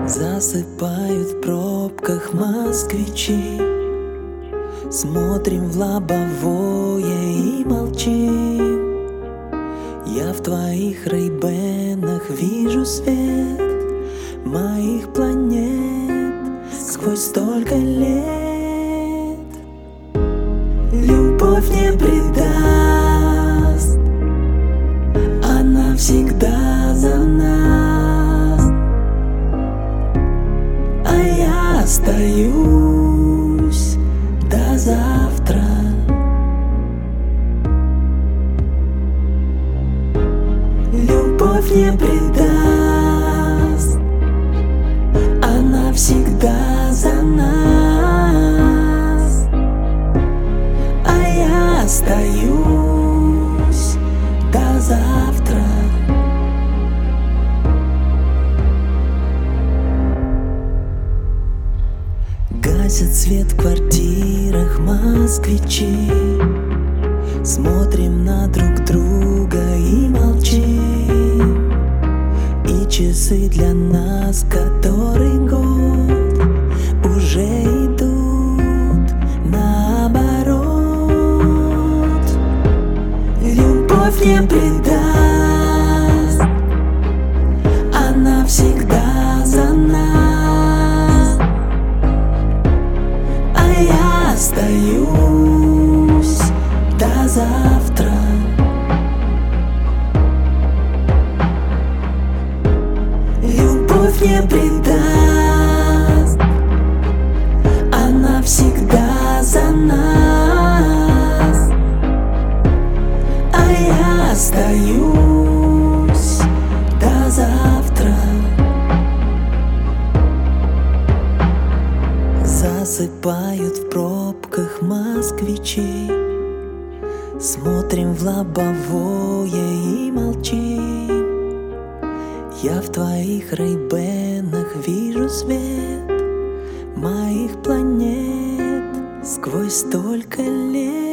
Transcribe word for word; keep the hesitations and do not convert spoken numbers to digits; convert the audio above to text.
Засыпают в пробках москвичи. Смотрим в лобовое и молчим. Я в твоих рейбенах вижу свет моих планет сквозь столько лет. Любовь не предаст, она всегда за нас, а я остаюсь до завтра. Любовь не предаст, она всегда за нас, а я остаюсь до завтра. Гасят свет в квартирах москвичи. Смотрим на друг друга и молчим. И часы для нас, который год, уже идут наоборот. Любовь не предаст, она всегда за нас, а я остаюсь до завтра. Любовь не предаст, она всегда за нас, а я остаюсь до завтра. Засыпают в пробках москвичи. Смотрим в лобовое и молчим. Я в твоих рейбенах вижу свет моих планет сквозь столько лет.